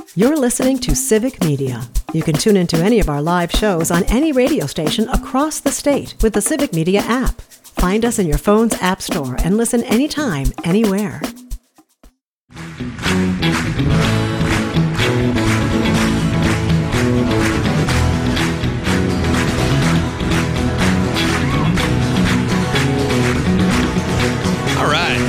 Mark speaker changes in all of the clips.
Speaker 1: You're listening to Civic Media. You can tune into any of our live shows on any radio station across the state with the Civic Media app. Find us in your phone's app store and listen anytime, anywhere.
Speaker 2: All right.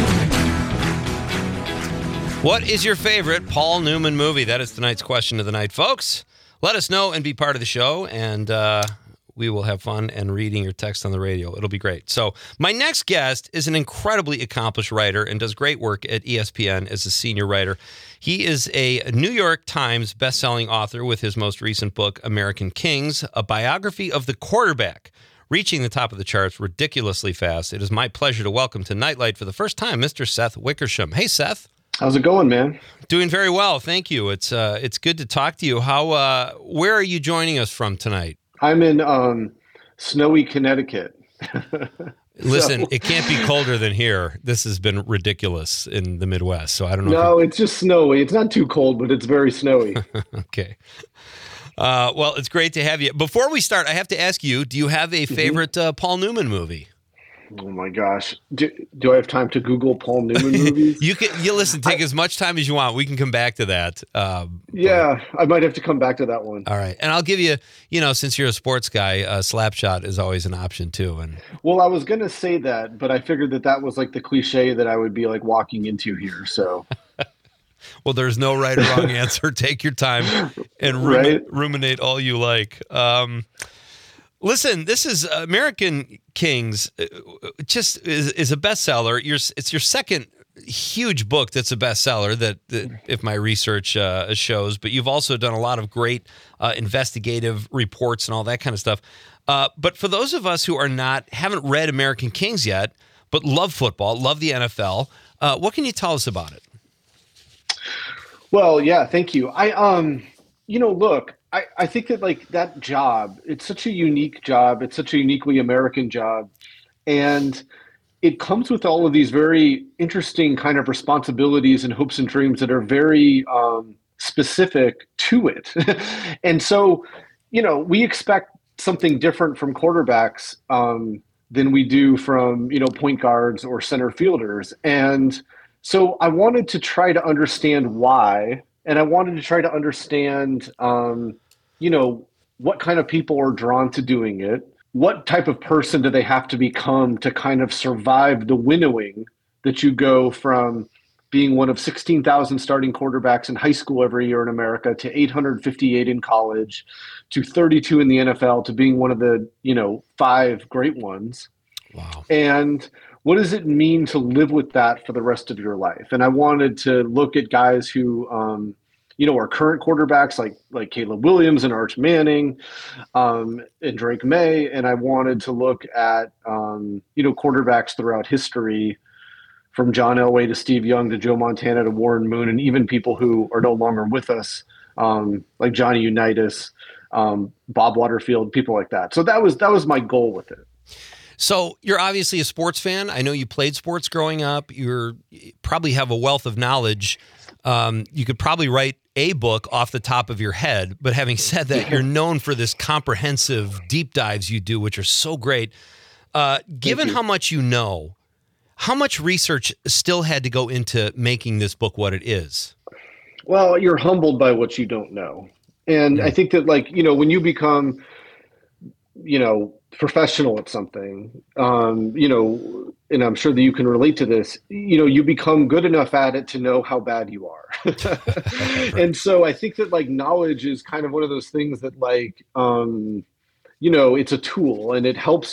Speaker 2: What is your favorite Paul Newman movie? That is tonight's question of the night, folks. Let us know and be part of the show, and we will have fun and reading your text on the radio. It'll be great. So my next guest is an incredibly accomplished writer and does great work at ESPN as a senior writer. He is a New York Times bestselling author with his most recent book, American Kings, a biography of the quarterback, reaching the top of the charts ridiculously fast. It is my pleasure to welcome to Nightlight for the first time, Mr. Seth Wickersham. Hey, Seth.
Speaker 3: How's it going, man?
Speaker 2: Doing very well, thank you. It's good to talk to you. Where are you joining us from tonight?
Speaker 3: I'm in snowy Connecticut.
Speaker 2: Listen, it can't be colder than here. This has been ridiculous in the Midwest, so I don't know.
Speaker 3: No, it's just snowy. It's not too cold, but it's very snowy.
Speaker 2: Okay. Well, it's great to have you. Before we start, I have to ask you, do you have a favorite Paul Newman movie?
Speaker 3: Oh my gosh. Do I have time to Google Paul Newman movies?
Speaker 2: You listen, take as much time as you want. We can come back to that.
Speaker 3: Yeah, I might have to come back to that one.
Speaker 2: All right. And I'll give you, since you're a sports guy, Slapshot is always an option too. And
Speaker 3: well, I was going to say that, but I figured that was like the cliche that I would be like walking into here. So
Speaker 2: well, there's no right or wrong answer. Take your time and ruminate all you like. Listen, this is American Kings. Just is a bestseller. It's your second huge book that's a bestseller. That if my research shows, but you've also done a lot of great investigative reports and all that kind of stuff. But for those of us who haven't read American Kings yet, but love football, love the NFL, what can you tell us about it?
Speaker 3: Well, yeah, thank you. Look. I think that like that job, it's such a unique job. It's such a uniquely American job. And it comes with all of these very interesting kind of responsibilities and hopes and dreams that are very specific to it. And so, we expect something different from quarterbacks than we do from, point guards or center fielders. And so I wanted to try to understand why. And I wanted to try to understand, what kind of people are drawn to doing it. What type of person do they have to become to kind of survive the winnowing that you go from being one of 16,000 starting quarterbacks in high school every year in America to 858 in college to 32 in the NFL to being one of the, 5 great ones.
Speaker 2: Wow.
Speaker 3: And what does it mean to live with that for the rest of your life? And I wanted to look at guys who, are current quarterbacks like Caleb Williams and Arch Manning and Drake May. And I wanted to look at, quarterbacks throughout history from John Elway to Steve Young to Joe Montana to Warren Moon, and even people who are no longer with us, like Johnny Unitas, Bob Waterfield, people like that. So that was my goal with it.
Speaker 2: So you're obviously a sports fan. I know you played sports growing up. You probably have a wealth of knowledge. You could probably write a book off the top of your head. But having said that, you're known for this comprehensive deep dives you do, which are so great. Given how much you know, how much research still had to go into making this book what it is?
Speaker 3: Well, you're humbled by what you don't know. And I think that when you become, professional at something, and I'm sure that you can relate to this, you become good enough at it to know how bad you are. And so I think that knowledge is kind of one of those things that it's a tool, and it helps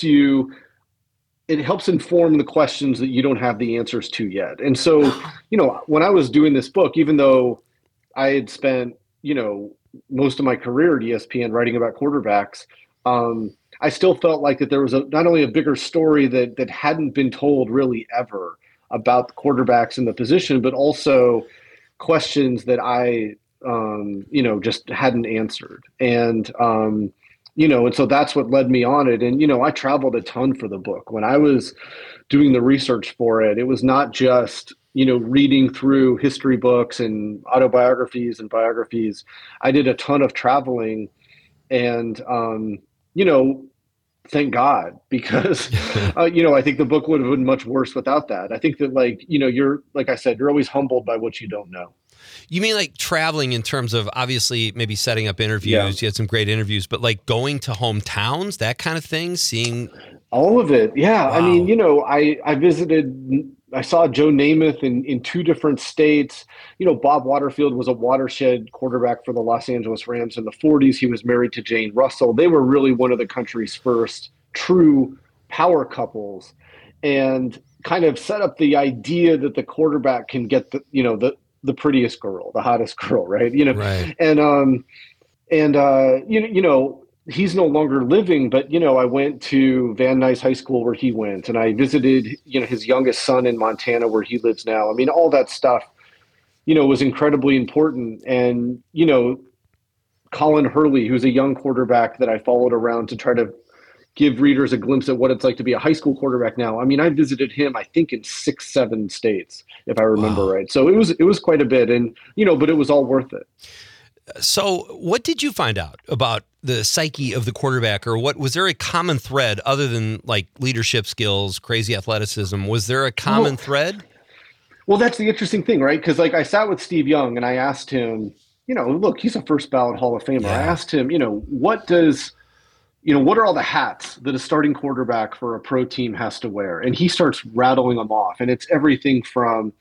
Speaker 3: inform the questions that you don't have the answers to yet. And so, when I was doing this book, even though I had spent, most of my career at ESPN writing about quarterbacks, I still felt like that there was not only a bigger story that hadn't been told really ever about the quarterbacks in the position, but also questions that I, just hadn't answered. And, and so that's what led me on it. And, I traveled a ton for the book. When I was doing the research for it, it was not just, reading through history books and autobiographies and biographies. I did a ton of traveling, and thank God, because I think the book would have been much worse without that. I think that you're, like I said, you're always humbled by what you don't know.
Speaker 2: You mean like traveling in terms of obviously maybe setting up interviews? Yeah. You had some great interviews, but like going to hometowns, that kind of thing, seeing
Speaker 3: all of it. Yeah. Wow. I mean, I saw Joe Namath in 2 different states. Bob Waterfield was a watershed quarterback for the Los Angeles Rams in the 40s. He was married to Jane Russell. They were really one of the country's first true power couples, and kind of set up the idea that the quarterback can get the prettiest girl, the hottest girl, right?
Speaker 2: Right.
Speaker 3: And he's no longer living, but I went to Van Nuys High School where he went, and I visited his youngest son in Montana where he lives now. I mean, all that stuff was incredibly important. And Colin Hurley, who's a young quarterback that I followed around to try to give readers a glimpse at what it's like to be a high school quarterback now. I mean, I visited him, I think, in 6-7 states, if I remember right. So it was quite a bit, and but it was all worth it.
Speaker 2: So what did you find out about the psyche of the quarterback, or what was there a common thread other than like leadership skills, crazy athleticism? Was there a common thread?
Speaker 3: Well, that's the interesting thing, right? Because I sat with Steve Young and I asked him, look, he's a first ballot Hall of Famer. Yeah. I asked him, what are all the hats that a starting quarterback for a pro team has to wear? And he starts rattling them off. And it's everything from,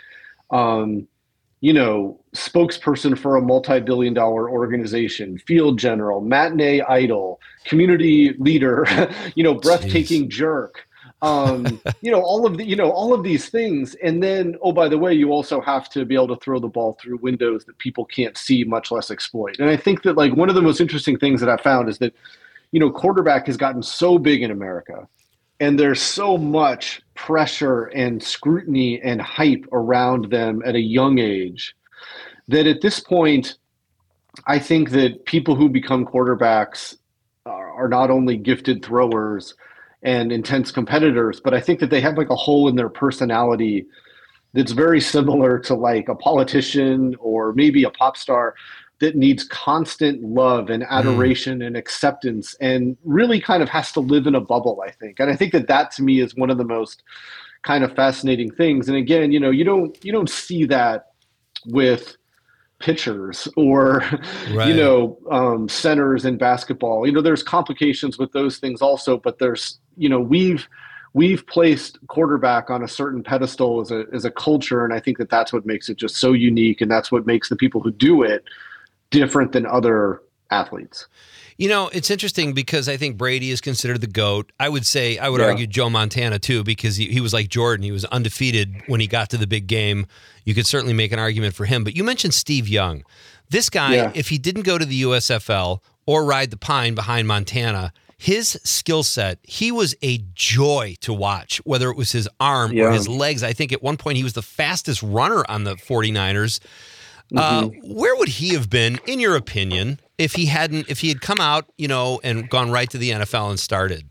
Speaker 3: spokesperson for a multi-billion-dollar organization, field general, matinee idol, community leader, breathtaking jerk, all of these things. And then, oh, by the way, you also have to be able to throw the ball through windows that people can't see, much less exploit. And I think that one of the most interesting things that I found is that quarterback has gotten so big in America, and there's so much pressure and scrutiny and hype around them at a young age that at this point, I think that people who become quarterbacks are not only gifted throwers and intense competitors, but I think that they have a hole in their personality that's very similar to a politician or maybe a pop star that needs constant love and adoration and acceptance, and really kind of has to live in a bubble, I think. And I think that to me is one of the most kind of fascinating things. And again, you don't see that with pitchers or, right. Centers in basketball. There's complications with those things also, but there's, we've placed quarterback on a certain pedestal as a culture. And I think that's what makes it just so unique. And that's what makes the people who do it different than other athletes.
Speaker 2: It's interesting because I think Brady is considered the GOAT. I would argue Joe Montana too, because he was like Jordan. He was undefeated when he got to the big game. You could certainly make an argument for him. But you mentioned Steve Young. This guy, if he didn't go to the USFL or ride the pine behind Montana, his skill set, he was a joy to watch, whether it was his arm or his legs. I think at one point he was the fastest runner on the 49ers. Where would he have been, in your opinion, if he had come out, and gone right to the NFL and started?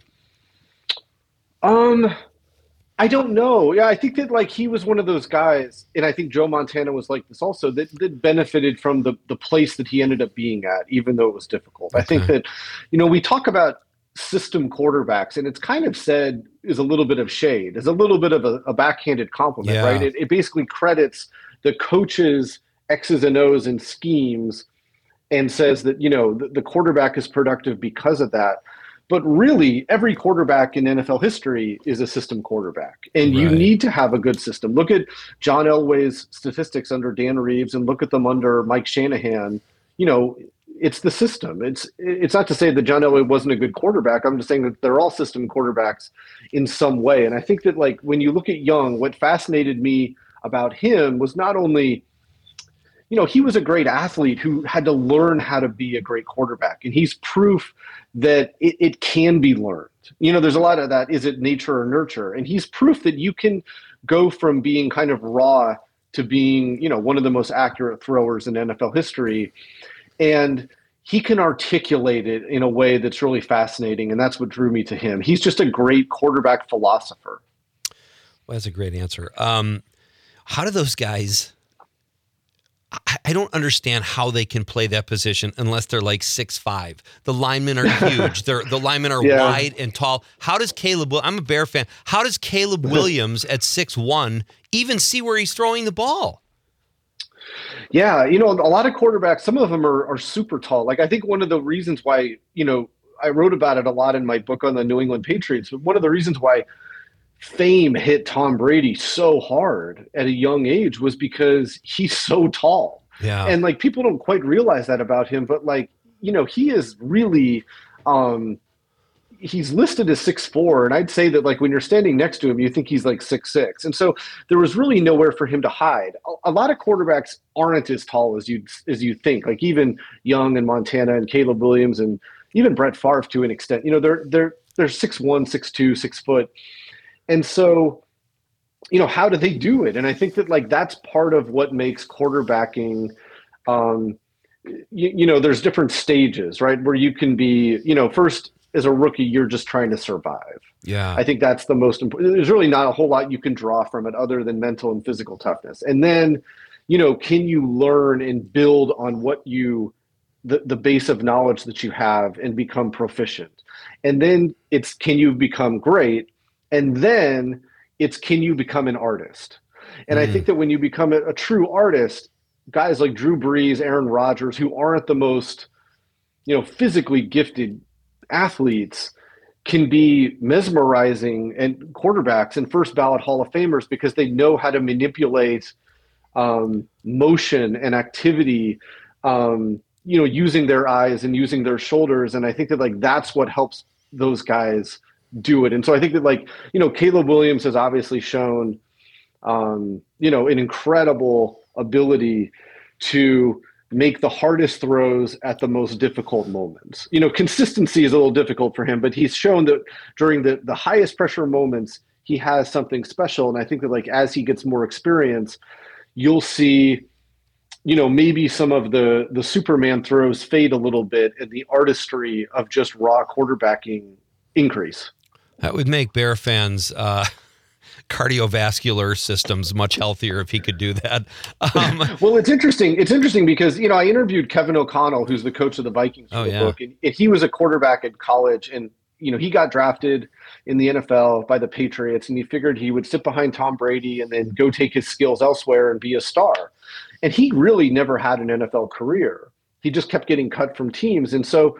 Speaker 3: I don't know. Yeah, I think that he was one of those guys, and I think Joe Montana was like this also, that benefited from the place that he ended up being at, even though it was difficult. Okay. I think that, we talk about system quarterbacks, and it's kind of said is a little bit of shade, is a little bit of a backhanded compliment, right? It basically credits the coaches' X's and O's and schemes and says that, the quarterback is productive because of that. But really, every quarterback in NFL history is a system quarterback. And you need to have a good system. Look at John Elway's statistics under Dan Reeves and look at them under Mike Shanahan. It's the system. It's not to say that John Elway wasn't a good quarterback. I'm just saying that they're all system quarterbacks in some way. And I think that when you look at Young, what fascinated me about him was not only he was a great athlete who had to learn how to be a great quarterback. And he's proof that it can be learned. There's a lot of that. Is it nature or nurture? And he's proof that you can go from being kind of raw to being, one of the most accurate throwers in NFL history. And he can articulate it in a way that's really fascinating. And that's what drew me to him. He's just a great quarterback philosopher.
Speaker 2: Well, that's a great answer. How do those guys? I don't understand how they can play that position unless they're like 6'5". The linemen are huge. The linemen are wide and tall. How does I'm a Bear fan. How does Caleb Williams at 6'1" even see where he's throwing the ball?
Speaker 3: Yeah, a lot of quarterbacks, some of them are super tall. Like, I think one of the reasons why, I wrote about it a lot in my book on the New England Patriots, but one of the reasons why fame hit Tom Brady so hard at a young age was because he's so tall.
Speaker 2: Yeah.
Speaker 3: And like, people don't quite realize that about him, but like, he is really, he's listed as 6'4", and I'd say that like when you're standing next to him, you think he's like 6'6". And so there was really nowhere for him to hide. A lot of quarterbacks aren't as tall as you think. Like even Young and Montana and Caleb Williams and even Brett Favre to an extent, they're 6'1", 6'2", 6 foot. And so, how do they do it? And I think that like that's part of what makes quarterbacking, there's different stages, right? Where you can be, first as a rookie, you're just trying to survive.
Speaker 2: Yeah.
Speaker 3: I think that's the most important. There's really not a whole lot you can draw from it other than mental and physical toughness. And then, can you learn and build on what the base of knowledge that you have and become proficient? And then it's, can you become great? And then it's, can you become an artist? And I think that when you become a true artist, guys like Drew Brees, Aaron Rodgers, who aren't the most, physically gifted athletes, can be mesmerizing and quarterbacks and first ballot Hall of Famers because they know how to manipulate motion and activity, using their eyes and using their shoulders. And I think that like that's what helps those guys do it. And so I think that like, Caleb Williams has obviously shown, an incredible ability to make the hardest throws at the most difficult moments. Consistency is a little difficult for him, but he's shown that during the highest pressure moments, he has something special. And I think that like, as he gets more experience, you'll see, maybe some of the Superman throws fade a little bit and the artistry of just raw quarterbacking increase.
Speaker 2: That would make Bear fans' cardiovascular systems much healthier if he could do that.
Speaker 3: Well, it's interesting. It's interesting because, I interviewed Kevin O'Connell, who's the coach of the Vikings for the book, and he was a quarterback at college, and, he got drafted in the NFL by the Patriots, and he figured he would sit behind Tom Brady and then go take his skills elsewhere and be a star. And he really never had an NFL career. He just kept getting cut from teams. And so,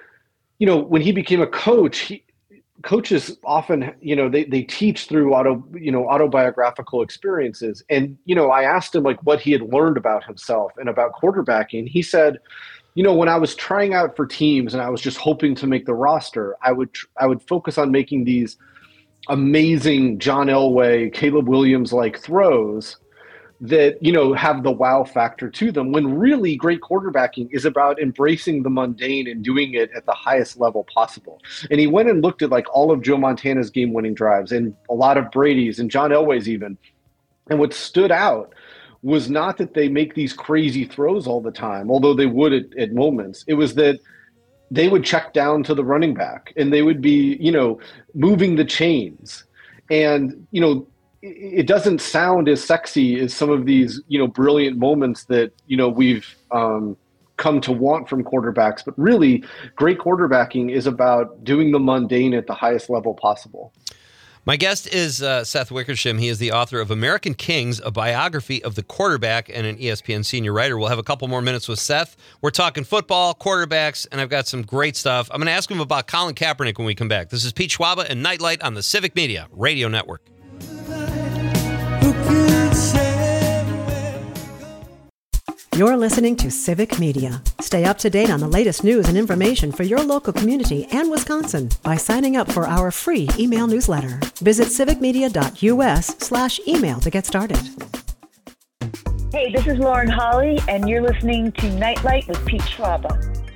Speaker 3: when he became a coach, coaches often, they teach through autobiographical experiences. And, I asked him like what he had learned about himself and about quarterbacking. He said, when I was trying out for teams and I was just hoping to make the roster, I would focus on making these amazing John Elway, Caleb Williams like throws that, have the wow factor to them, when really great quarterbacking is about embracing the mundane and doing it at the highest level possible. And he went and looked at like all of Joe Montana's game-winning drives and a lot of Brady's and John Elway's even. And what stood out was not that they make these crazy throws all the time, although they would at moments. It was that they would check down to the running back and they would be, moving the chains. And, it doesn't sound as sexy as some of these, brilliant moments that, we've come to want from quarterbacks. But really, great quarterbacking is about doing the mundane at the highest level possible.
Speaker 2: My guest is Seth Wickersham. He is the author of American Kings, a biography of the quarterback, and an ESPN senior writer. We'll have a couple more minutes with Seth. We're talking football, quarterbacks, and I've got some great stuff. I'm going to ask him about Colin Kaepernick when we come back. This is Pete Schwaba and Nightlight on the Civic Media Radio Network.
Speaker 1: You're listening to Civic Media. Stay up to date on the latest news and information for your local community and Wisconsin by signing up for our free email newsletter. Visit civicmedia.us/email to get started.
Speaker 4: Hey, this is Lauren Holly, and you're listening to Nightlight with Pete Schwaba.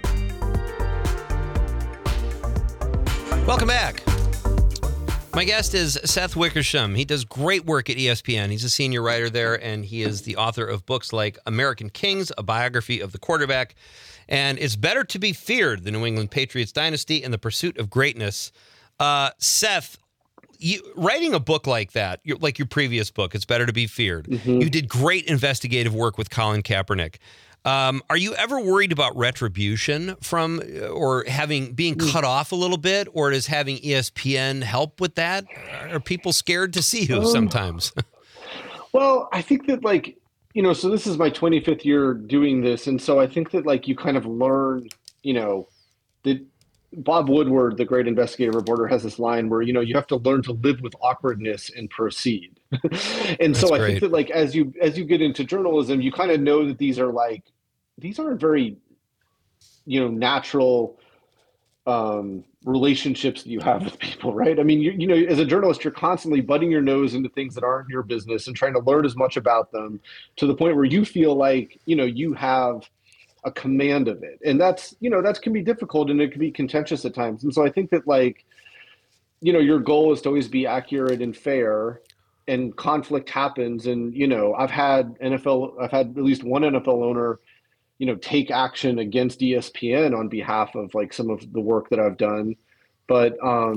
Speaker 2: Welcome back. My guest is Seth Wickersham. He does great work at ESPN. He's a senior writer there, and he is the author of books like American Kings, a biography of the quarterback, and It's Better to Be Feared, the New England Patriots Dynasty and the Pursuit of Greatness. Seth, writing a book like that, like your previous book, It's Better to Be Feared. You did great investigative work with Colin Kaepernick. Are you ever worried about retribution from or being cut off a little bit, or does having ESPN help with that? Are people scared to see you sometimes?
Speaker 3: Well, I think that so this is my 25th year doing this. And so I think that you kind of learn, that Bob Woodward, the great investigative reporter, has this line where, you have to learn to live with awkwardness and proceed. And so I think that as you get into journalism, you kind of know that these aren't very, natural relationships that you have with people, right? I mean, as a journalist, you're constantly butting your nose into things that aren't your business and trying to learn as much about them to the point where you feel like, you have a command of it. And that can be difficult and it can be contentious at times. And so I think that your goal is to always be accurate and fair, and conflict happens. And, I've had at least one NFL owner, take action against ESPN on behalf of some of the work that I've done. But,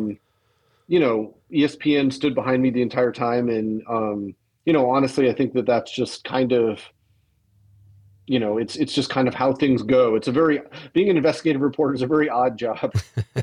Speaker 3: ESPN stood behind me the entire time. And, honestly, I think that that's just kind of, it's just kind of how things go. Being an investigative reporter is a very odd job.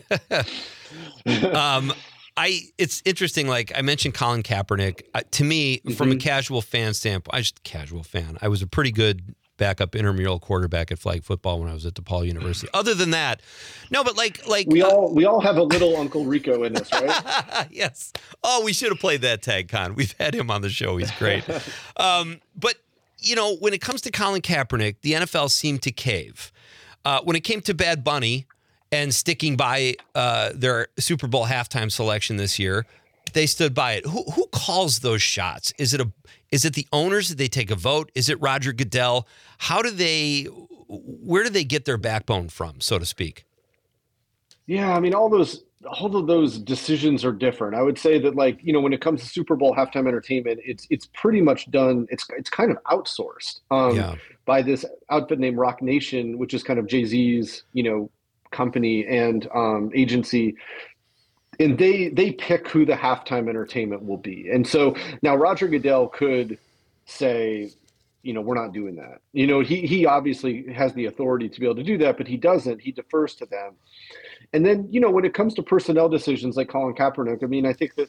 Speaker 2: It's interesting. Like I mentioned, Colin Kaepernick. To me, from a casual fan standpoint, I was a pretty good backup intramural quarterback at flag football when I was at DePaul University. Other than that, no. But we all have a little Uncle Rico in us, right? Yes. Oh, we should have played that tag, Con. We've had him on the show. He's great. But when it comes to Colin Kaepernick, the NFL seemed to cave. When it came to Bad Bunny and sticking by their Super Bowl halftime selection this year, they stood by it. Who calls those shots? Is it the owners? Did they take a vote? Is it Roger Goodell? Where do they get their backbone from, so to speak?
Speaker 3: Yeah, I mean, all of those decisions are different. I would say that when it comes to Super Bowl halftime entertainment, it's pretty much done. It's kind of outsourced by this outfit named Rock Nation, which is kind of Jay-Z's, company and agency. And they pick who the halftime entertainment will be. And so now Roger Goodell could say, we're not doing that. He obviously has the authority to be able to do that, but he doesn't. He defers to them. And then, when it comes to personnel decisions like Colin Kaepernick, I mean, I think that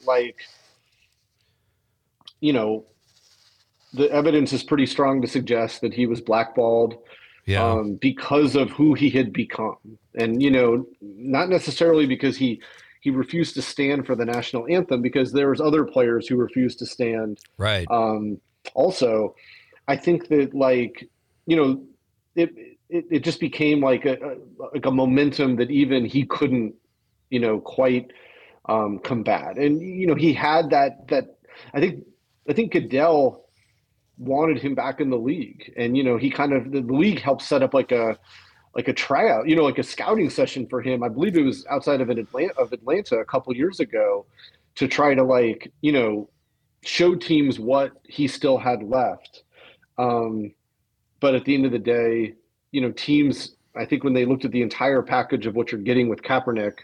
Speaker 3: the evidence is pretty strong to suggest that he was blackballed because of who he had become. And, not necessarily because he refused to stand for the national anthem, because there was other players who refused to stand.
Speaker 2: Right.
Speaker 3: Also, I think that it just became like a momentum that even he couldn't, quite combat. And he had that. I think Goodell wanted him back in the league, and he the league helped set up like a tryout, like a scouting session for him. I believe it was outside of Atlanta a couple years ago, to try to show teams what he still had left. But at the end of the day, teams, I think when they looked at the entire package of what you're getting with Kaepernick,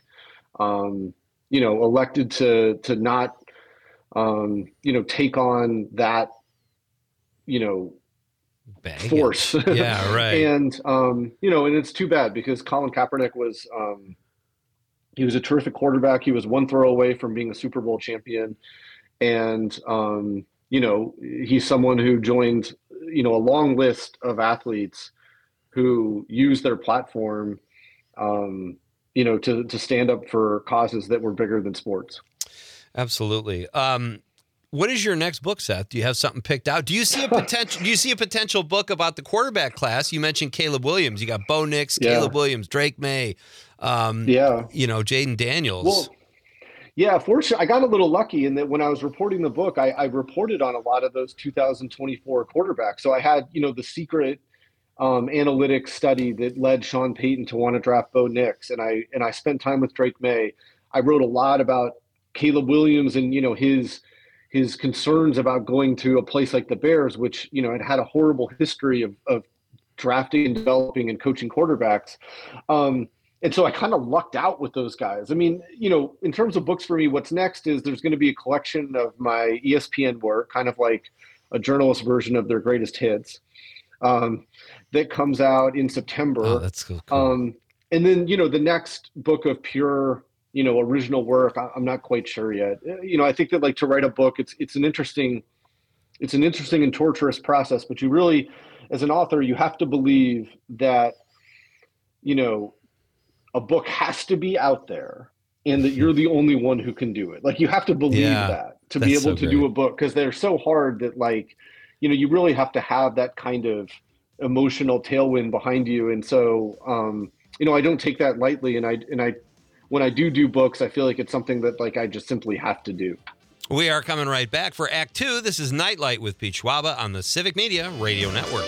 Speaker 3: elected to not, take on that, force.
Speaker 2: Yeah, right.
Speaker 3: And, and it's too bad, because Colin Kaepernick was, he was a terrific quarterback. He was one throw away from being a Super Bowl champion. And, he's someone who joined, a long list of athletes who use their platform, to stand up for causes that were bigger than sports.
Speaker 2: Absolutely. What is your next book, Seth? Do you have something picked out? Do you see a potential book about the quarterback class? You mentioned Caleb Williams. You got Bo Nix, Caleb Williams, Drake May, Jaden Daniels. Well,
Speaker 3: yeah, fortunately, I got a little lucky in that when I was reporting the book, I reported on a lot of those 2024 quarterbacks. So I had, the secret analytics study that led Sean Payton to want to draft Bo Nix. And I spent time with Drake May. I wrote a lot about Caleb Williams and, his concerns about going to a place like the Bears, which, had a horrible history of drafting and developing and coaching quarterbacks. And so I kind of lucked out with those guys. I mean, you know, in terms of books for me, what's next is there's going to be a collection of my ESPN work, kind of like a journalist version of their greatest hits, that comes out in September.
Speaker 2: Oh, that's so cool.
Speaker 3: And then, you know, the next book of pure, you know, original work, I'm not quite sure yet. You know, I think that like to write a book, it's an interesting and torturous process, but you really, as an author, you have to believe that, you know, a book has to be out there and that you're the only one who can do it. Like you have to believe that to be able to do a book, because they're so hard that, like, you know, you really have to have that kind of emotional tailwind behind you. And so, you know, I don't take that lightly. And I, when I do books, I feel like it's something that like, I just simply have to do.
Speaker 2: We are coming right back for Act 2. This is Nightlight with Pete Schwaba on the Civic Media Radio Network.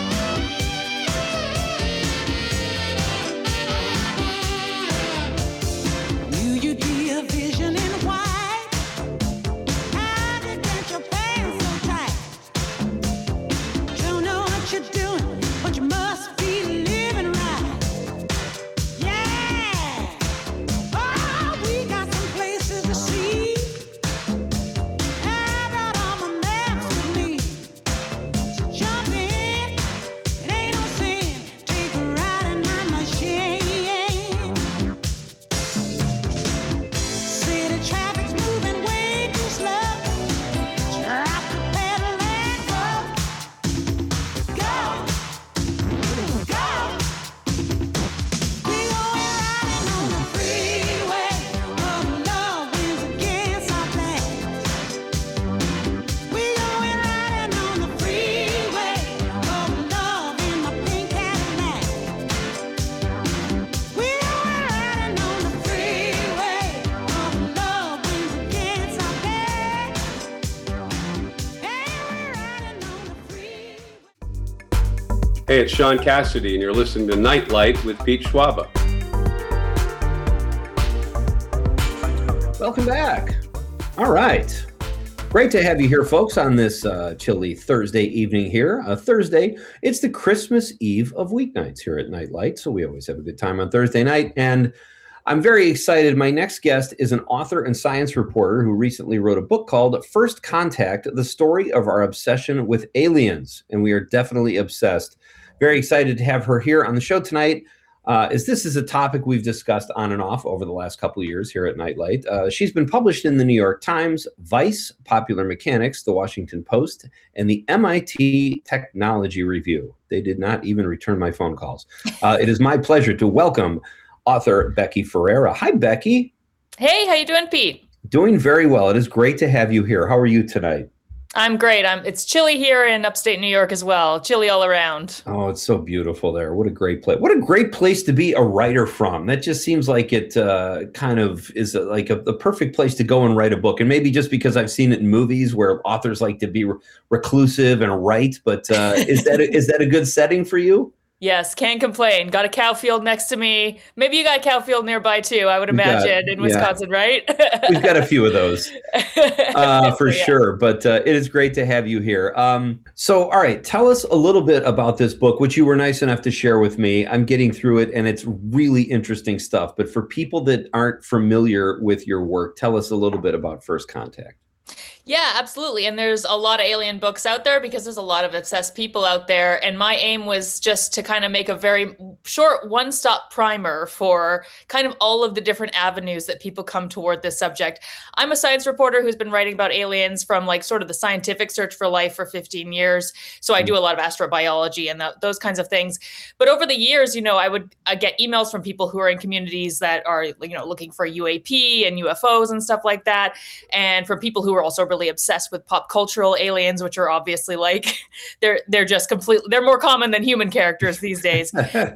Speaker 5: Hey, it's Sean Cassidy, and you're listening to Nightlight with Pete Schwaba.
Speaker 6: Welcome back. All right. Great to have you here, folks, on this chilly Thursday evening here. Thursday, it's the Christmas Eve of weeknights here at Nightlight, so we always have a good time on Thursday night. And I'm very excited. My next guest is an author and science reporter who recently wrote a book called First Contact, The Story of Our Obsession with Aliens. And we are definitely obsessed. Very excited to have her here on the show tonight, as this is a topic we've discussed on and off over the last couple of years here at Nightlight. She's been published in the New York Times, Vice, Popular Mechanics, the Washington Post, and the MIT Technology Review. They did not even return my phone calls. It is my pleasure to welcome author Becky Ferreira. Hi, Becky.
Speaker 7: Hey, how you doing, Pete?
Speaker 6: Doing very well. It is great to have you here. How are you tonight?
Speaker 7: I'm great. It's chilly here in upstate New York as well. Chilly all around.
Speaker 6: Oh, it's so beautiful there. What a great place. What a great place to be a writer from. That just seems like it kind of is like the perfect place to go and write a book. And maybe just because I've seen it in movies where authors like to be reclusive and write. But is that a good setting for you?
Speaker 7: Yes, can't complain. Got a cow field next to me. Maybe you got a cow field nearby too, I would imagine, in Wisconsin, right?
Speaker 6: We've got a few of those for sure. But it is great to have you here. So, all right, tell us a little bit about this book, which you were nice enough to share with me. I'm getting through it, and it's really interesting stuff. But for people that aren't familiar with your work, tell us a little bit about First Contact.
Speaker 7: Yeah, absolutely. And there's a lot of alien books out there because there's a lot of obsessed people out there. And my aim was just to kind of make a very short one-stop primer for kind of all of the different avenues that people come toward this subject. I'm a science reporter who's been writing about aliens from like sort of the scientific search for life for 15 years. So I do a lot of astrobiology and those kinds of things. But over the years, I would get emails from people who are in communities that are, looking for UAP and UFOs and stuff like that. And from people who are also really obsessed with pop cultural aliens, which are obviously like they're just completely, they're more common than human characters these days.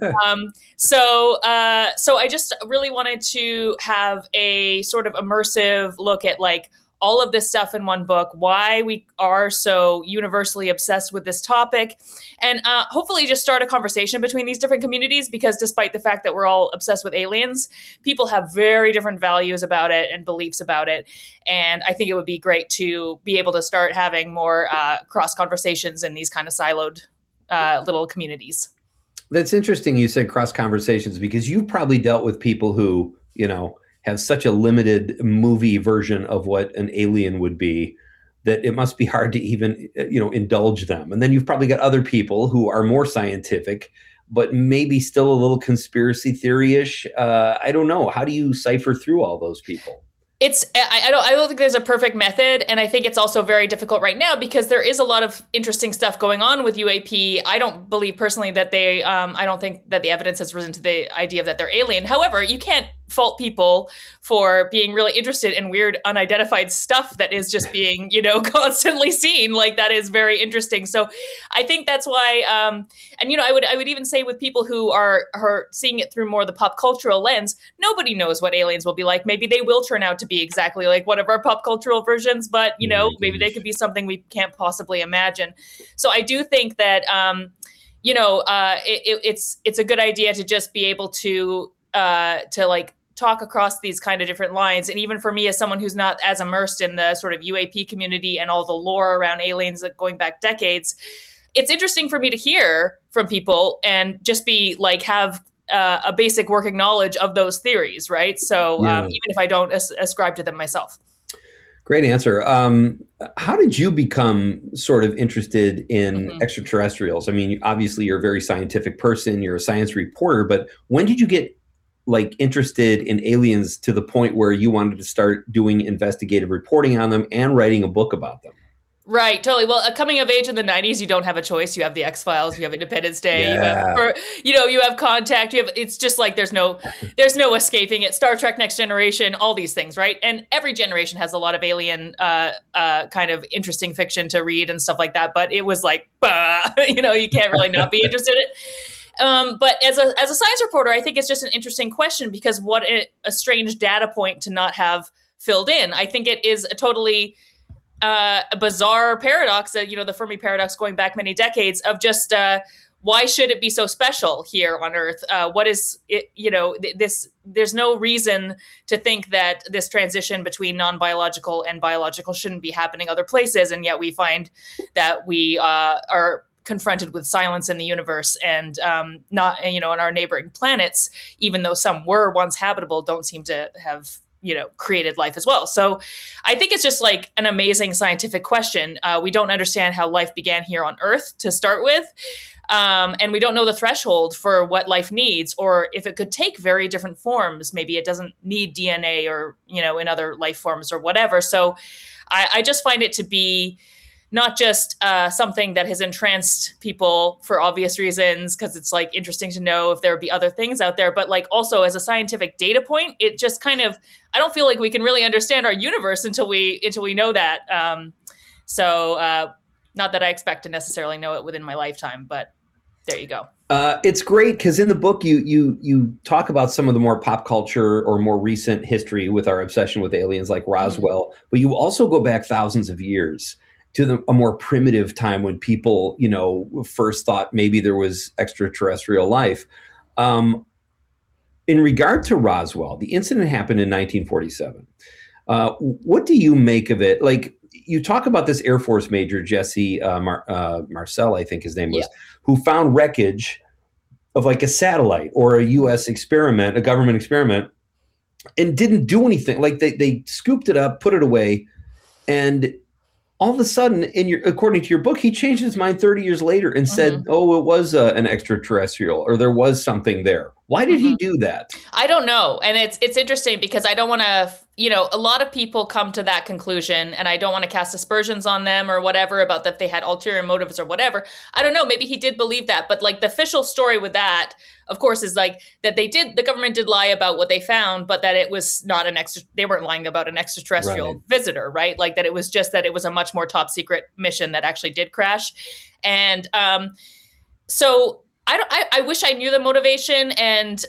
Speaker 7: So I just really wanted to have a sort of immersive look at like all of this stuff in one book, why we are so universally obsessed with this topic, and hopefully just start a conversation between these different communities, because despite the fact that we're all obsessed with aliens, people have very different values about it and beliefs about it. And I think it would be great to be able to start having more cross conversations in these kind of siloed little communities.
Speaker 6: That's interesting. You said cross conversations because you've probably dealt with people who, have such a limited movie version of what an alien would be that it must be hard to even, indulge them. And then you've probably got other people who are more scientific, but maybe still a little conspiracy theory-ish. I don't know. How do you cipher through all those people?
Speaker 7: I don't think there's a perfect method, and I think it's also very difficult right now because there is a lot of interesting stuff going on with UAP. I don't believe personally that I don't think that the evidence has risen to the idea that they're alien. However, you can't fault people for being really interested in weird unidentified stuff that is just being, constantly seen. Like, that is very interesting. So I think that's why, I would even say with people who are seeing it through more the pop cultural lens, nobody knows what aliens will be like. Maybe they will turn out to be exactly like one of our pop cultural versions, but maybe they could be something we can't possibly imagine. So I do think that, it's a good idea to just be able to talk across these kind of different lines. And even for me, as someone who's not as immersed in the sort of UAP community and all the lore around aliens going back decades, it's interesting for me to hear from people and just be like, have a basic working knowledge of those theories, right? So even if I don't ascribe to them myself.
Speaker 6: Great answer. How did you become sort of interested in extraterrestrials? I mean, obviously you're a very scientific person, you're a science reporter, but when did you get interested in aliens to the point where you wanted to start doing investigative reporting on them and writing a book about them?
Speaker 7: Right, totally. Well, coming of age in the 90s, you don't have a choice. You have the X-Files, you have Independence Day, you have Contact, it's just like there's no escaping it. Star Trek Next Generation, all these things, right? And every generation has a lot of alien kind of interesting fiction to read and stuff like that, but it was like, you can't really not be interested in it. But as a science reporter, I think it's just an interesting question because what a strange data point to not have filled in. I think it is a totally a bizarre paradox, the Fermi paradox going back many decades of just why should it be so special here on Earth? What is it? There's no reason to think that this transition between non-biological and biological shouldn't be happening other places, and yet we find that we are confronted with silence in the universe and not, on our neighboring planets, even though some were once habitable, don't seem to have, created life as well. So I think it's just like an amazing scientific question. We don't understand how life began here on Earth to start with. And we don't know the threshold for what life needs, or if it could take very different forms. Maybe it doesn't need DNA or, in other life forms or whatever. So I just find it to be not just something that has entranced people for obvious reasons, because it's like interesting to know if there would be other things out there, but like also as a scientific data point, it just kind of, I don't feel like we can really understand our universe until we know that. Not that I expect to necessarily know it within my lifetime, but there you go.
Speaker 6: It's great because in the book you talk about some of the more pop culture or more recent history with our obsession with aliens like Roswell, but you also go back thousands of years to a more primitive time when people, first thought maybe there was extraterrestrial life. In regard to Roswell, the incident happened in 1947. What do you make of it? Like, you talk about this Air Force major, Jesse Marcel, I think his name was, who found wreckage of like a satellite or a U.S. experiment, a government experiment, and didn't do anything. Like they scooped it up, put it away, and all of a sudden, according to your book, he changed his mind 30 years later and said, "Oh, it was an extraterrestrial, or there was something there." Why did he do that?
Speaker 7: I don't know, and it's interesting because I don't want to. A lot of people come to that conclusion, and I don't want to cast aspersions on them or whatever about that they had ulterior motives or whatever. I don't know. Maybe he did believe that, but like the official story with that, of course, is like that the government did lie about what they found, but that it was not they weren't lying about an extraterrestrial visitor, right? Like that it was just that it was a much more top secret mission that actually did crash. And so I wish I knew the motivation, and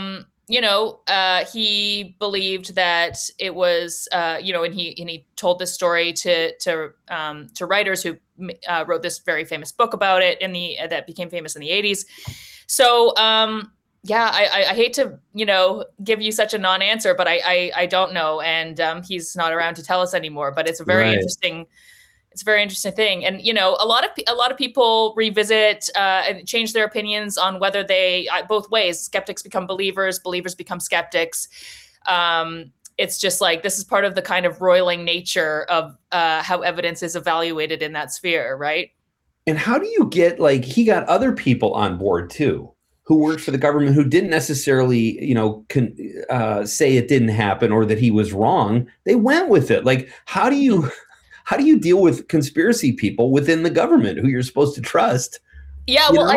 Speaker 7: he believed that it was, and he told this story to writers who wrote this very famous book about it that became famous in the 80s. So, I hate to, give you such a non-answer, but I don't know. And he's not around to tell us anymore, but it's a very interesting It's a very interesting thing. And, you know, a lot of people revisit and change their opinions on whether they, both ways, skeptics become believers, believers become skeptics. It's just like, this is part of the kind of roiling nature of how evidence is evaluated in that sphere, right?
Speaker 6: And how do you get, like, he got other people on board too, who worked for the government, who didn't necessarily, you know, say it didn't happen or that he was wrong. They went with it. Like, how do you deal with conspiracy people within the government who you're supposed to trust?
Speaker 7: Yeah, well,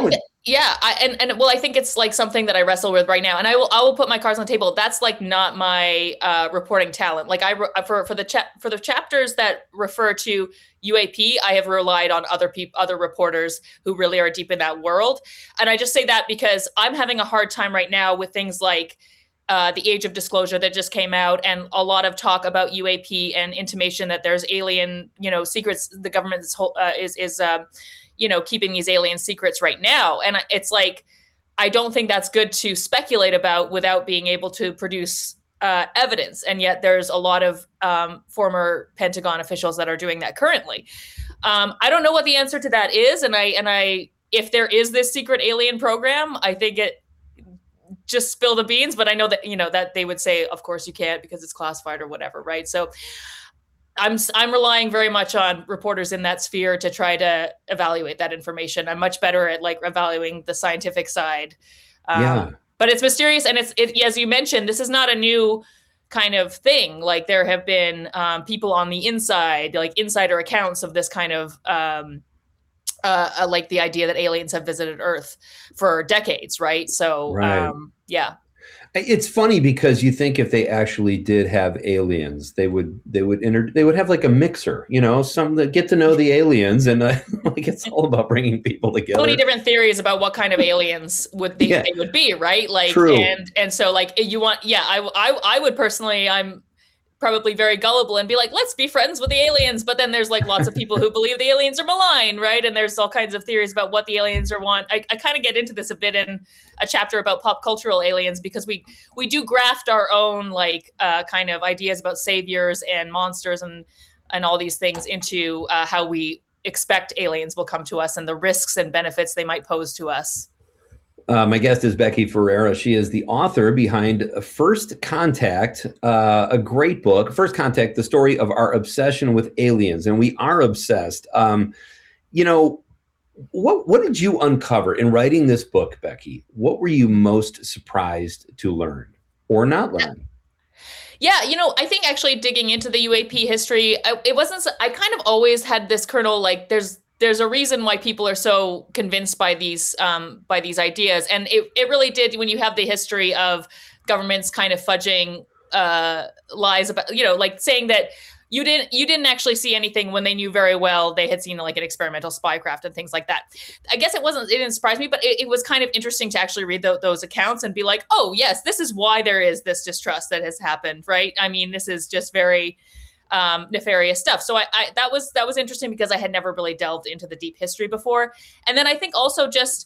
Speaker 7: I think it's like something that I wrestle with right now, and I will put my cards on the table. That's like not my reporting talent. Like for the chapters that refer to UAP, I have relied on other reporters who really are deep in that world, and I just say that because I'm having a hard time right now with things like the Age of Disclosure that just came out, and a lot of talk about UAP and intimation that there's alien, you know, secrets. The government is you know, keeping these alien secrets right now. And it's like, I don't think that's good to speculate about without being able to produce evidence. And yet there's a lot of former Pentagon officials that are doing that currently. I don't know what the answer to that is. And if there is this secret alien program, I think it just spill the beans, but I know that, you know, that they would say, of course you can't because it's classified or whatever. Right. So I'm relying very much on reporters in that sphere to try to evaluate that information. I'm much better at like evaluating the scientific side. But it's mysterious. And as you mentioned, this is not a new kind of thing. Like there have been people on the inside, like insider accounts of this kind of like the idea that aliens have visited Earth for decades. Right. So, yeah.
Speaker 6: It's funny because you think if they actually did have aliens, they would have like a mixer, you know, some that get to know the aliens, and like it's all about bringing people together.
Speaker 7: So many different theories about what kind of aliens they would be, right? Like, true. And so like you want, I would personally, I'm probably very gullible and be like, let's be friends with the aliens. But then there's like lots of people who believe the aliens are malign, right? And there's all kinds of theories about what the aliens want. I kind of get into this a bit in a chapter about pop cultural aliens, because we do graft our own like kind of ideas about saviors and monsters and all these things into how we expect aliens will come to us and the risks and benefits they might pose to us.
Speaker 6: My guest is Becky Ferreira. She is the author behind First Contact, a great book. First Contact, the story of our obsession with aliens. And we are obsessed. You know, what did you uncover in writing this book, Becky? What were you most surprised to learn or not learn?
Speaker 7: Yeah, you know, I think actually digging into the UAP history, I kind of always had this kernel, like there's a reason why people are so convinced by these ideas. And it really did, when you have the history of governments kind of fudging lies about, you know, like saying that you didn't actually see anything when they knew very well they had seen like an experimental spycraft and things like that. I guess it didn't surprise me, but it was kind of interesting to actually read those accounts and be like, oh yes, this is why there is this distrust that has happened, right? I mean, this is just very nefarious stuff. So that was interesting because I had never really delved into the deep history before. And then I think also just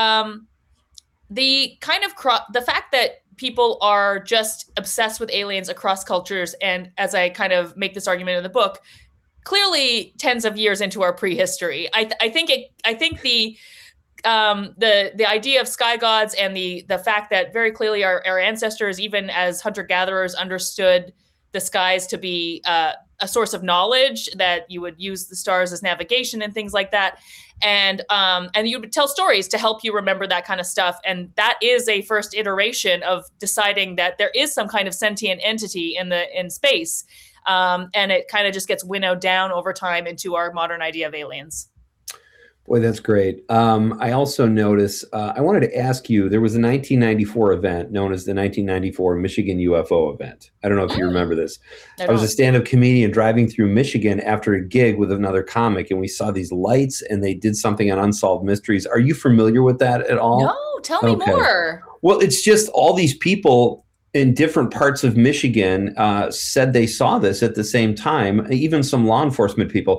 Speaker 7: the kind of the fact that people are just obsessed with aliens across cultures. And as I kind of make this argument in the book, clearly tens of years into our prehistory, I think the idea of sky gods and the fact that very clearly our ancestors, even as hunter-gatherers, understood the skies to be a source of knowledge, that you would use the stars as navigation and things like that. And you would tell stories to help you remember that kind of stuff. And that is a first iteration of deciding that there is some kind of sentient entity in space. And it kind of just gets winnowed down over time into our modern idea of aliens.
Speaker 6: Boy, that's great. I also noticed, I wanted to ask you, there was a 1994 event known as the 1994 Michigan UFO event. I don't know if you remember this. I was a stand-up comedian driving through Michigan after a gig with another comic, and we saw these lights, and they did something on Unsolved Mysteries. Are you familiar with that at all?
Speaker 7: No, tell me more.
Speaker 6: Well, it's just all these people in different parts of Michigan said they saw this at the same time, even some law enforcement people.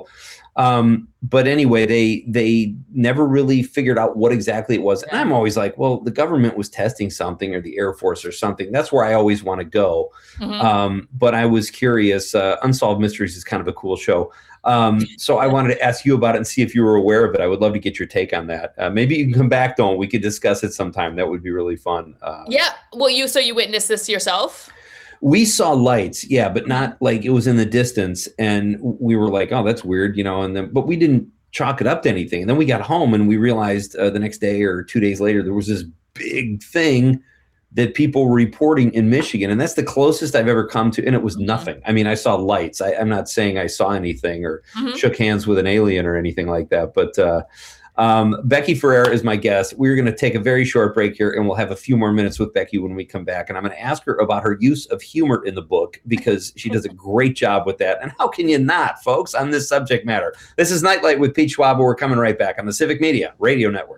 Speaker 6: But anyway, they never really figured out what exactly it was. And I'm always like, well, the government was testing something, or the Air Force or something. That's where I always want to go. But I was curious. Unsolved Mysteries is kind of a cool show. So I wanted to ask you about it and see if you were aware of it. I would love to get your take on that. Maybe you can come back, though, and we could discuss it sometime. That would be really fun.
Speaker 7: Yeah. Well, so you witnessed this yourself?
Speaker 6: We saw lights, yeah, but not like it was in the distance, and we were like, "Oh, that's weird," but we didn't chalk it up to anything. And then we got home and we realized the next day or 2 days later there was this big thing that people were reporting in Michigan, and that's the closest I've ever come to. And it was nothing. I mean, I saw lights. I'm not saying I saw anything or shook hands with an alien or anything like that, but. Becky Ferreira is my guest. We're going to take a very short break here, and we'll have a few more minutes with Becky when we come back. And I'm going to ask her about her use of humor in the book, because she does a great job with that. And how can you not, folks, on this subject matter? This is Nightlight with Pete Schwab. We're coming right back on the Civic Media Radio Network.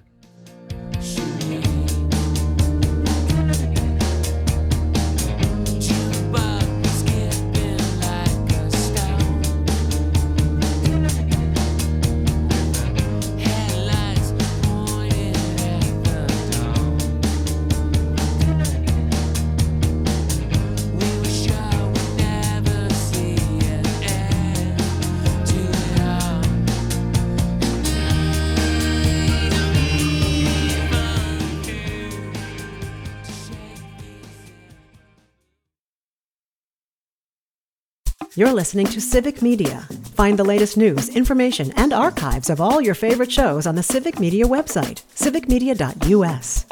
Speaker 1: You're listening to Civic Media. Find the latest news, information, and archives of all your favorite shows on the Civic Media website, civicmedia.us.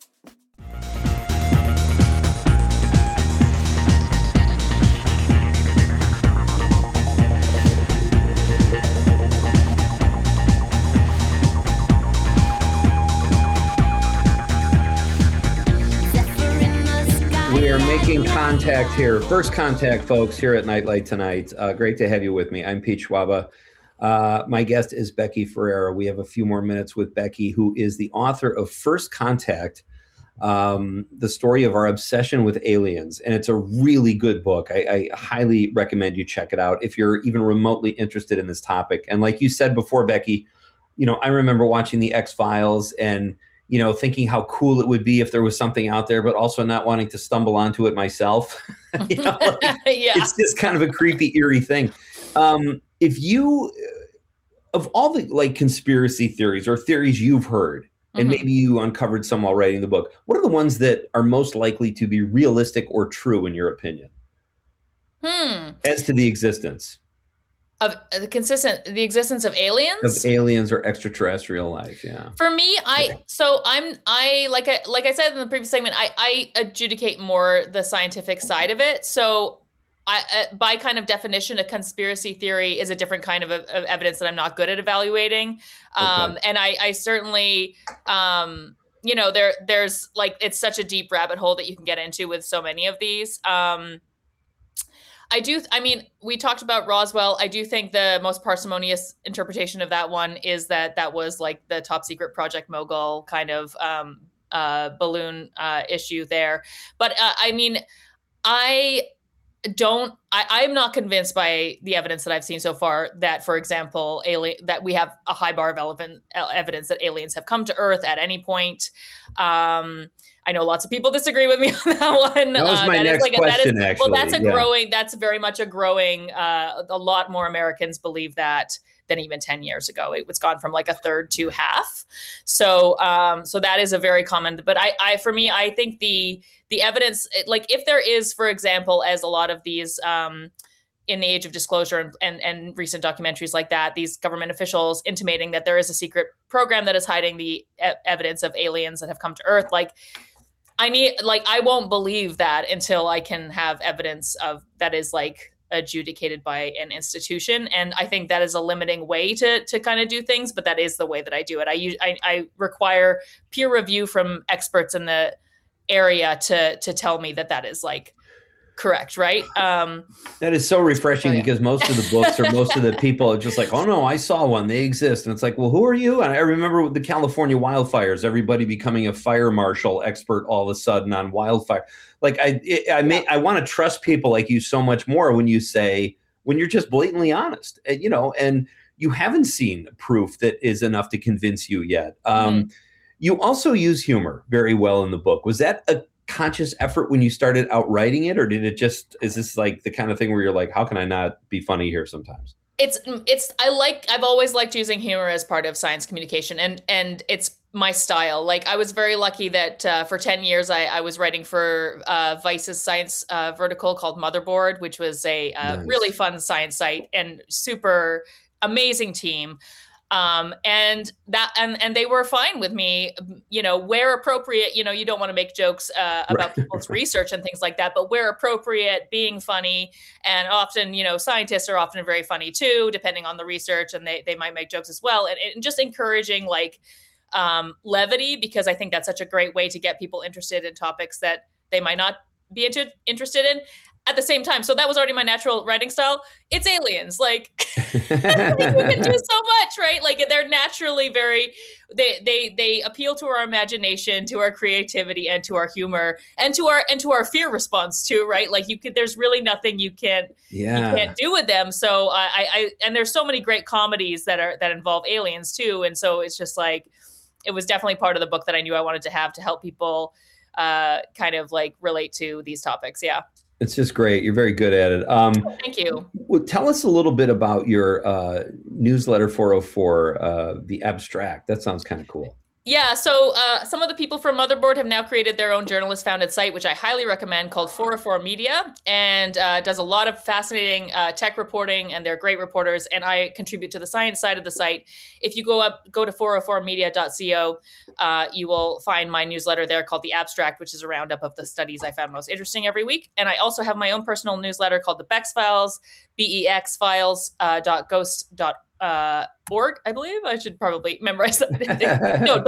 Speaker 6: We are making contact here. First contact, folks, here at Nightlight tonight. Great to have you with me. I'm Pete Schwab. My guest is Becky Ferreira. We have a few more minutes with Becky, who is the author of First Contact, the story of our obsession with aliens. And it's a really good book. I highly recommend you check it out if you're even remotely interested in this topic. And like you said before, Becky, I remember watching the X-Files and thinking how cool it would be if there was something out there, but also not wanting to stumble onto it myself. It's just kind of a creepy, eerie thing. If you, of all the conspiracy theories or theories you've heard, and maybe you uncovered some while writing the book, what are the ones that are most likely to be realistic or true in your opinion? As to the existence
Speaker 7: of the existence of aliens
Speaker 6: or extraterrestrial life. Yeah.
Speaker 7: For me, like I said in the previous segment, I adjudicate more the scientific side of it. So by kind of definition, a conspiracy theory is a different kind of evidence that I'm not good at evaluating. And I certainly, there's it's such a deep rabbit hole that you can get into with so many of these. We talked about Roswell. I do think the most parsimonious interpretation of that one is that was like the top secret Project Mogul kind of balloon issue there. But I'm not convinced by the evidence that I've seen so far that, for example, that we have a high bar of evidence that aliens have come to Earth at any point. I know lots of people disagree with me on that one.
Speaker 6: That was my next question, actually.
Speaker 7: Well, that's very much a growing, a lot more Americans believe that than even 10 years ago. It's gone from like a third to half. So that is a very common, but for me, I think the evidence, if there is, for example, as a lot of these, in the age of disclosure and recent documentaries like that, these government officials intimating that there is a secret program that is hiding the evidence of aliens that have come to Earth. I won't believe that until I can have evidence of that is adjudicated by an institution. And I think that is a limiting way to kind of do things, but that is the way that I do it. I require peer review from experts in the area to tell me that is correct, right?
Speaker 6: That is so refreshing because most of the books or most of the people are just like, oh no, I saw one, they exist. And it's like, well, who are you? And I remember with the California wildfires, everybody becoming a fire marshal expert all of a sudden on wildfire. I want to trust people like you so much more when you're just blatantly honest, and you haven't seen proof that is enough to convince you yet. You also use humor very well in the book. Was that a conscious effort when you started out writing it, or is this like the kind of thing where you're like, how can I not be funny here sometimes?
Speaker 7: I've always liked using humor as part of science communication, and it's my style. Like, I was very lucky that for 10 years I was writing for Vice's science vertical called Motherboard, which was a nice, really fun science site and super amazing team. And they were fine with me, where appropriate, you don't want to make jokes about people's research and things like that, but where appropriate, being funny. And often, scientists are often very funny too, depending on the research, and they might make jokes as well. And just encouraging levity, because I think that's such a great way to get people interested in topics that they might not be interested in at the same time. So that was already my natural writing style. It's aliens. Like, you can do so much, right? Like, they're naturally they appeal to our imagination, to our creativity, and to our humor, and to our fear response too, right? Like, there's really nothing you can't do with them. So and there's so many great comedies that involve aliens too. And so it's just like, it was definitely part of the book that I knew I wanted to have to help people kind of like relate to these topics. Yeah.
Speaker 6: It's just great. You're very good at it.
Speaker 7: Thank you.
Speaker 6: Well, tell us a little bit about your newsletter 404, The Abstract. That sounds kind of cool.
Speaker 7: Yeah, so some of the people from Motherboard have now created their own journalist-founded site, which I highly recommend, called 404 Media, and does a lot of fascinating tech reporting, and they're great reporters, and I contribute to the science side of the site. If you go to 404media.co, you will find my newsletter there called The Abstract, which is a roundup of the studies I found most interesting every week. And I also have my own personal newsletter called The Bex Files, BEXfiles.ghost.org. I believe I should probably memorize that. No,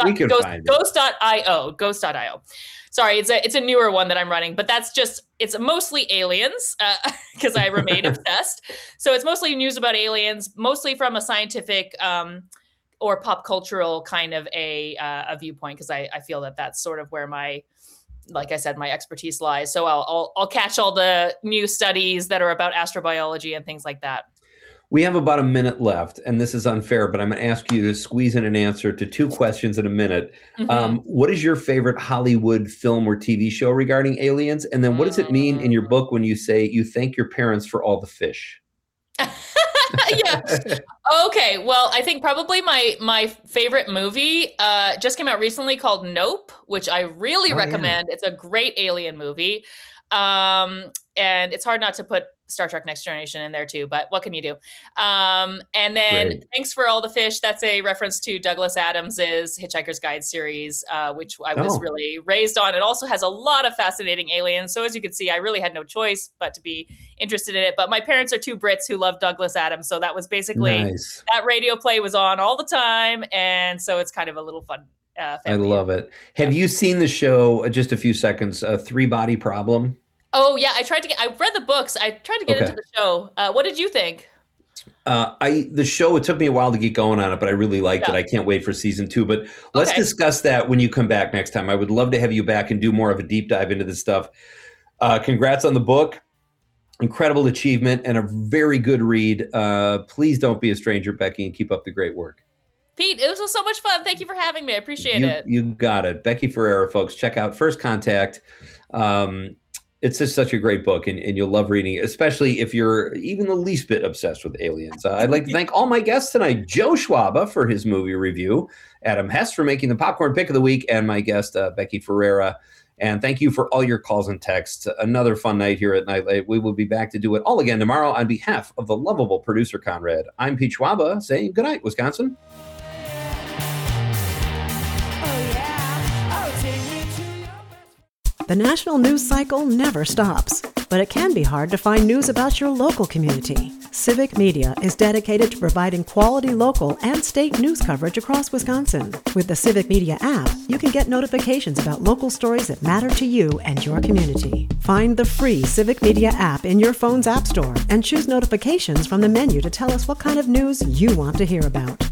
Speaker 7: ghost.io. Sorry, it's a newer one that I'm running, but it's mostly aliens because I remain obsessed. So it's mostly news about aliens, mostly from a scientific or pop cultural kind of a viewpoint, because I feel that that's sort of where like I said, my expertise lies. So I'll catch all the new studies that are about astrobiology and things like that.
Speaker 6: We have about a minute left, and this is unfair, but I'm going to ask you to squeeze in an answer to 2 questions in a minute. Mm-hmm. What is your favorite Hollywood film or TV show regarding aliens? And then what does it mean in your book when you say you thank your parents for all the fish?
Speaker 7: Yeah. Okay. Well, I think probably my favorite movie just came out recently called Nope, which I really recommend. Yeah. It's a great alien movie. And it's hard not to put Star Trek Next Generation in there too, but what can you do? And then Great. Thanks for All the Fish. That's a reference to Douglas Adams's Hitchhiker's Guide series, which I was really raised on. It also has a lot of fascinating aliens. So as you can see, I really had no choice but to be interested in it. But my parents are 2 Brits who love Douglas Adams. So that was basically, that radio play was on all the time. And so it's kind of a little fun. I
Speaker 6: love it. Have you seen the show, just a few seconds, 3 Body Problem?
Speaker 7: Oh yeah, I read the books. I tried to get into the show. What did you think?
Speaker 6: The show, it took me a while to get going on it, but I really liked it. I can't wait for season 2, but let's discuss that when you come back next time. I would love to have you back and do more of a deep dive into this stuff. Congrats on the book. Incredible achievement and a very good read. Please don't be a stranger, Becky, and keep up the great work.
Speaker 7: Pete, it was so much fun. Thank you for having me. I appreciate it.
Speaker 6: You got it. Becky Ferreira, folks, check out First Contact. It's just such a great book, and you'll love reading it, especially if you're even the least bit obsessed with aliens. I'd like to thank all my guests tonight, Joe Schwaba for his movie review, Adam Hess for making the popcorn pick of the week, and my guest, Becky Ferreira. And thank you for all your calls and texts. Another fun night here at Nightlight. We will be back to do it all again tomorrow. On behalf of the lovable producer, Conrad, I'm Pete Schwaba saying good night, Wisconsin.
Speaker 1: The national news cycle never stops, but it can be hard to find news about your local community. Civic Media is dedicated to providing quality local and state news coverage across Wisconsin. With the Civic Media app, you can get notifications about local stories that matter to you and your community. Find the free Civic Media app in your phone's app store and choose notifications from the menu to tell us what kind of news you want to hear about.